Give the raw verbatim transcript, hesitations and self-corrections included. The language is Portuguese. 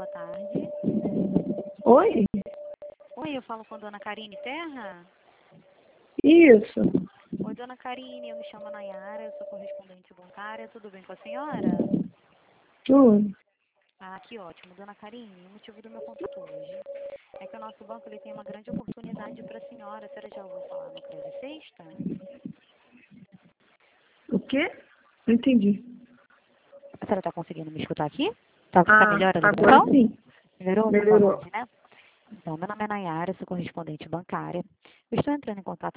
tarde. Oi? Oi, eu falo com a dona Karine Terra? Isso. Oi, dona Karine, eu me chamo Nayara, eu sou correspondente bancária, tudo bem com a senhora? Tudo. Ah, que ótimo. Dona Karine, o motivo do meu contato hoje é que o nosso banco ele tem uma grande oportunidade para a senhora. A senhora já ouviu falar no Crédito Sexta? O quê? Não entendi. A senhora está conseguindo me escutar aqui? Tá, tá Ah, melhor a agora ligação? sim. Melhorou? Tá Melhorou. longe, né? Então, meu nome é Nayara, eu sou correspondente bancária. Eu estou entrando em contato